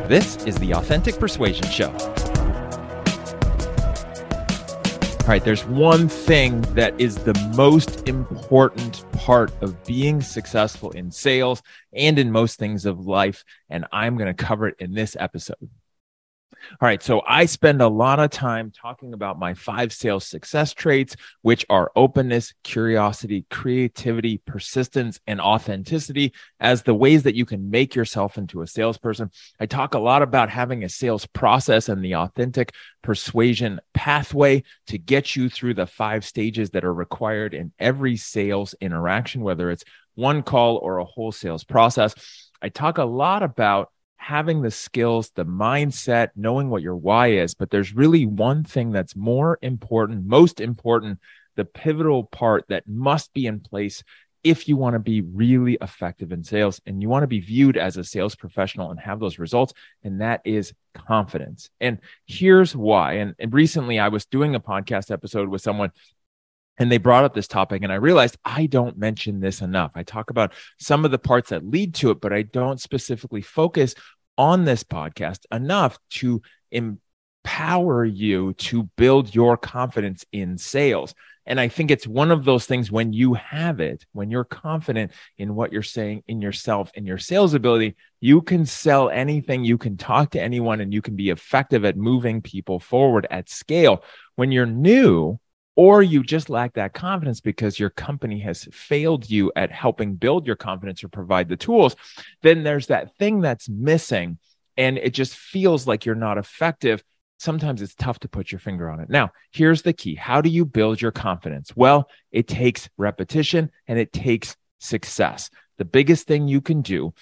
This is the Authentic Persuasion Show. All right, there's one thing that is the most important part of being successful in sales and in most things of life, and I'm going to cover it in this episode. All right, so I spend a lot of time talking about my 5 sales success traits, which are openness, curiosity, creativity, persistence, and authenticity as the ways that you can make yourself into a salesperson. I talk a lot about having a sales process and the authentic persuasion pathway to get you through the 5 stages that are required in every sales interaction, whether it's one call or a whole sales process. I talk a lot about having the skills, the mindset, knowing what your why is. But there's really one thing that's more important, most important, the pivotal part that must be in place if you want to be really effective in sales and you want to be viewed as a sales professional and have those results. And that is confidence. And here's why. And recently I was doing a podcast episode with someone and they brought up this topic, and I realized I don't mention this enough. I talk about some of the parts that lead to it, but I don't specifically focus on this podcast enough to empower you to build your confidence in sales. And I think it's one of those things when you have it, when you're confident in what you're saying, in yourself, in your sales ability, you can sell anything, you can talk to anyone, and you can be effective at moving people forward at scale. When you're new, or you just lack that confidence because your company has failed you at helping build your confidence or provide the tools, then there's that thing that's missing and it just feels like you're not effective. Sometimes it's tough to put your finger on it. Now, here's the key. How do you build your confidence? Well, it takes repetition and it takes success. The biggest thing you can do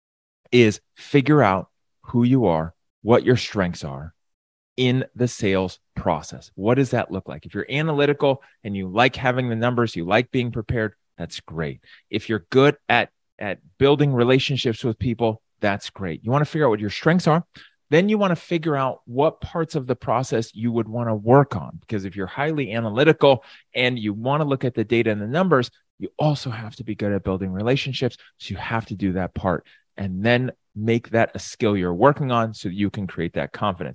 is figure out who you are, what your strengths are in the sales process. What does that look like? If you're analytical and you like having the numbers, you like being prepared, that's great. If you're good at building relationships with people, that's great. You want to figure out what your strengths are. Then you want to figure out what parts of the process you would want to work on. Because if you're highly analytical and you want to look at the data and the numbers, you also have to be good at building relationships. So you have to do that part and then make that a skill you're working on so you can create that confidence.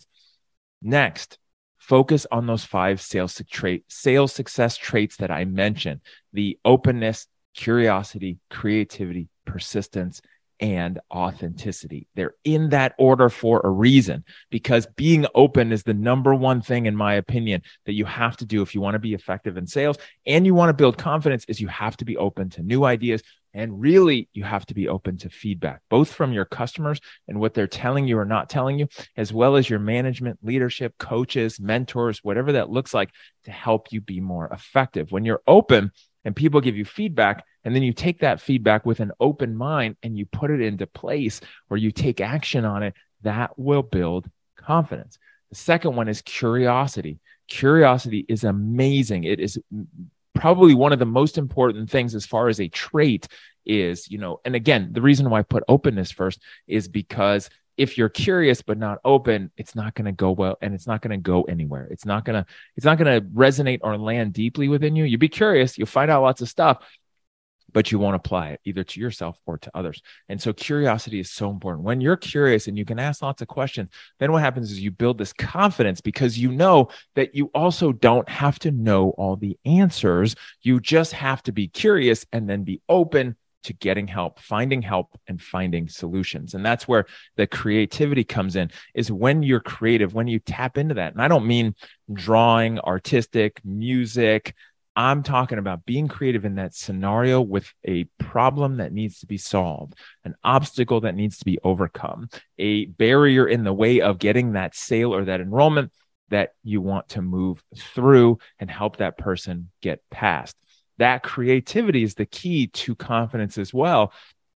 Next, focus on those 5 sales success traits that I mentioned: the openness, curiosity, creativity, persistence, and authenticity. They're in that order for a reason, because being open is the number one thing, in my opinion, that you have to do if you want to be effective in sales and you want to build confidence. Is you have to be open to new ideas. And really, you have to be open to feedback, both from your customers and what they're telling you or not telling you, as well as your management, leadership, coaches, mentors, whatever that looks like, to help you be more effective. When you're open and people give you feedback, and then you take that feedback with an open mind and you put it into place or you take action on it, that will build confidence. The second one is curiosity. Curiosity is amazing. It is probably one of the most important things as far as a trait is, and again, the reason why I put openness first is because if you're curious but not open, it's not going to go well and it's not going to go anywhere. It's not going to resonate or land deeply within you. You be curious, you'll find out lots of stuff, but you won't apply it either to yourself or to others. And so curiosity is so important. When you're curious and you can ask lots of questions, then what happens is you build this confidence because you know that you also don't have to know all the answers. You just have to be curious and then be open to getting help, and finding solutions. And that's where the creativity comes in, is when you're creative, when you tap into that. And I don't mean drawing, artistic, music. I'm talking about being creative in that scenario with a problem that needs to be solved, an obstacle that needs to be overcome, a barrier in the way of getting that sale or that enrollment that you want to move through and help that person get past. That creativity is the key to confidence as well.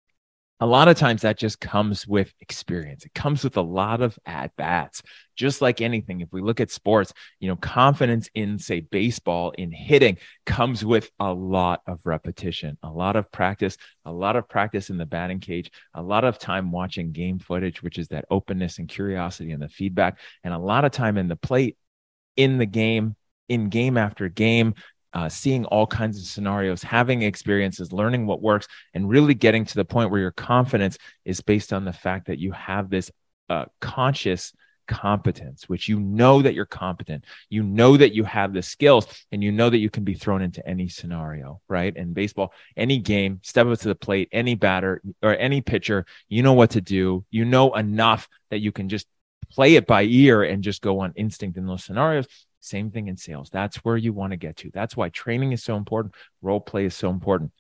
A lot of times that just comes with experience. It comes with a lot of at-bats. Just like anything, if we look at sports, confidence in, say, baseball, in hitting, comes with a lot of repetition, a lot of practice in the batting cage, a lot of time watching game footage, which is that openness and curiosity and the feedback, and a lot of time in the plate, in the game, in game after game, seeing all kinds of scenarios, having experiences, learning what works, and really getting to the point where your confidence is based on the fact that you have this conscious competence, which you know that you're competent, you know that you have the skills, and you know that you can be thrown into any scenario, right? In baseball, any game, step up to the plate, any batter or any pitcher, you know what to do. You know enough that you can just play it by ear and just go on instinct in those scenarios. Same thing in sales. That's where you want to get to. That's why training is so important. Role play is so important.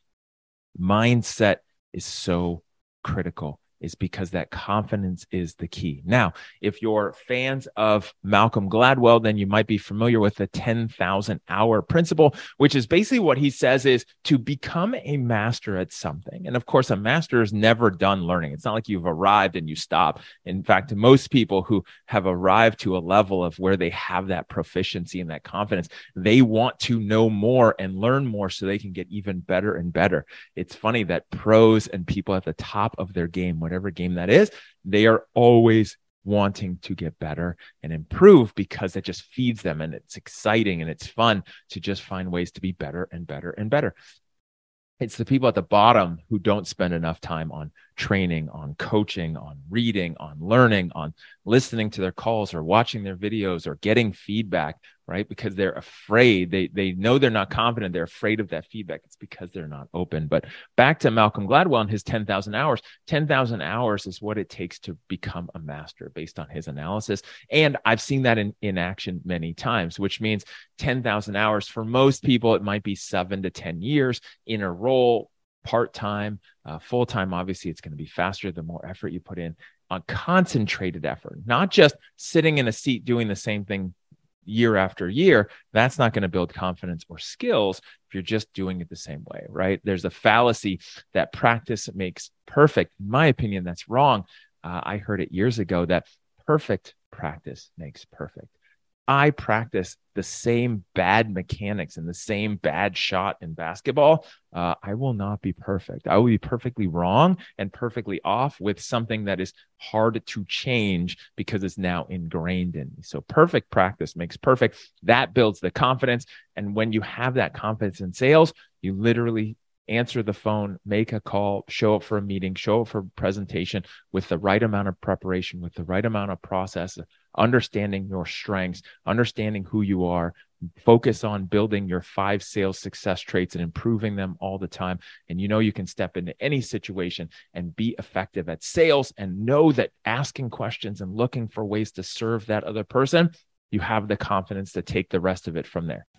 Mindset is so critical, is because that confidence is the key. Now, if you're fans of Malcolm Gladwell, then you might be familiar with the 10,000 hour principle, which is basically what he says is to become a master at something. And of course, a master is never done learning. It's not like you've arrived and you stop. In fact, most people who have arrived to a level of where they have that proficiency and that confidence, they want to know more and learn more so they can get even better and better. It's funny that pros and people at the top of their game, whatever game that is, they are always wanting to get better and improve because it just feeds them, and it's exciting and it's fun to just find ways to be better and better and better. It's the people at the bottom who don't spend enough time on training, on coaching, on reading, on learning, on listening to their calls or watching their videos or getting feedback, right? Because they're afraid. They know they're not confident. They're afraid of that feedback. It's because they're not open. But back to Malcolm Gladwell and his 10,000 hours. 10,000 hours is what it takes to become a master based on his analysis. And I've seen that in action many times, which means 10,000 hours for most people, it might be 7 to 10 years in a role, part-time, full-time. Obviously, it's going to be faster the more effort you put in on concentrated effort, not just sitting in a seat doing the same thing year after year. That's not going to build confidence or skills if you're just doing it the same way, right? There's a fallacy that practice makes perfect. In my opinion, that's wrong. I heard it years ago that perfect practice makes perfect. I practice the same bad mechanics and the same bad shot in basketball, I will not be perfect. I will be perfectly wrong and perfectly off with something that is hard to change because it's now ingrained in me. So perfect practice makes perfect. That builds the confidence. And when you have that confidence in sales, you literally answer the phone, make a call, show up for a meeting, show up for a presentation with the right amount of preparation, with the right amount of process, understanding your strengths, understanding who you are, focus on building your 5 sales success traits and improving them all the time. And you know you can step into any situation and be effective at sales, and know that asking questions and looking for ways to serve that other person, you have the confidence to take the rest of it from there.